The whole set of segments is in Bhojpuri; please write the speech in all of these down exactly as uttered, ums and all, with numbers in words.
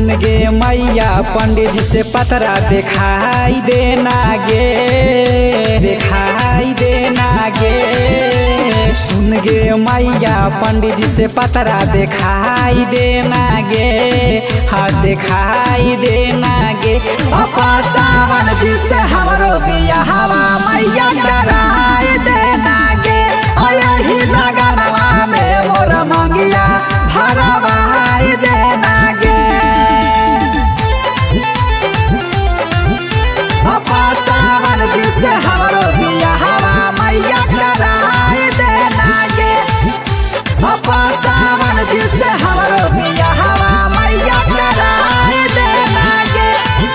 सुन गे मैया पंडित जी से पतरा दिखाई देना गे, दिखाई देना गे। सुन गे मैया पंडित जी से पतरा दिखाई देना गे, हाँ दिखाई देना गे। पापा सावन जी से हमरो बियाहवा मैया कराई देना गे। यही लगनवा में मोर मंगिया भरवाई देना गे। पापा सावन जी से हमरो बियाहवा मैया कराई देना गे। पापा सावन जी से हमरो बियाहवा मैया कराई देना गे।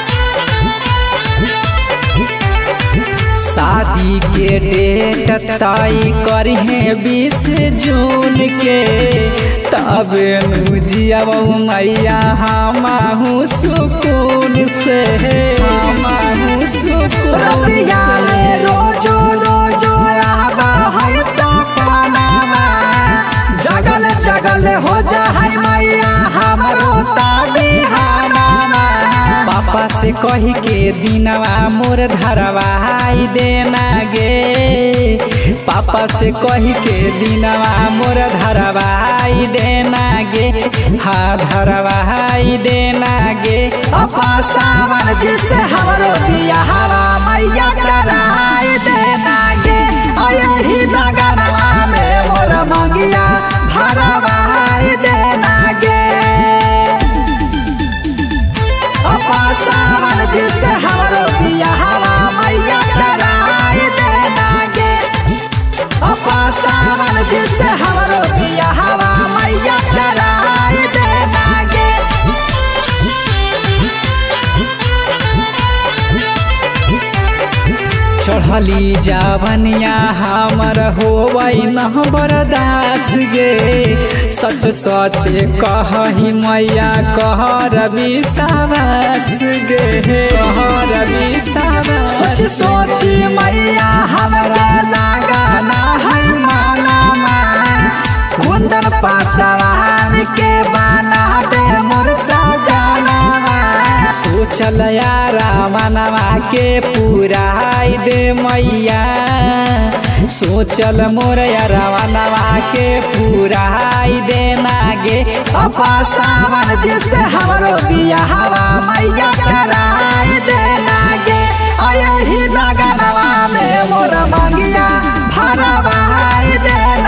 शादी के डेट तय करिहे बीस जून के, तब जियाबू मैया हमहू सुकून से, हमहू सुकून से। रोजो रोजो आबा है सपनावा, जगल जगल हो जाए मैया हमरो बिहानावा। पापा से कही के दिनवा मोर धरवाई देना गे। पापा से कही के दिनवा मोर धरवाई देना गे, हाँ धरवाई देना गे। पापा सावन जी से हमरो बियाहवा मैया कराई देना गे। यही लगनवा में मोर मंगिया भरवाई देना गे। पापा सावन जी से हमरो बियाहवा मैया कराई देना गे। पापा सावन जी से हमरो बियाहवा मैया कराई देना गे। चढ़ली जावनिया हमर होवै न बरदास गे। सच सच कहही मैया कहर विश्वास गे, कहर विश्वास। सच सोची मैया हमरा लागना है मानमा, कुंदन पासवान के बना दे मोर सजनवा। सोचल यारा मनवा के पुराई दे मैया, सोचल मोर यारा मनवा के पुराई देना गे। पापा सावन जी से हमरो बियाहवा मैया कराई देना गे। यही लगनवा में मोर मंगिया भरवाई देना।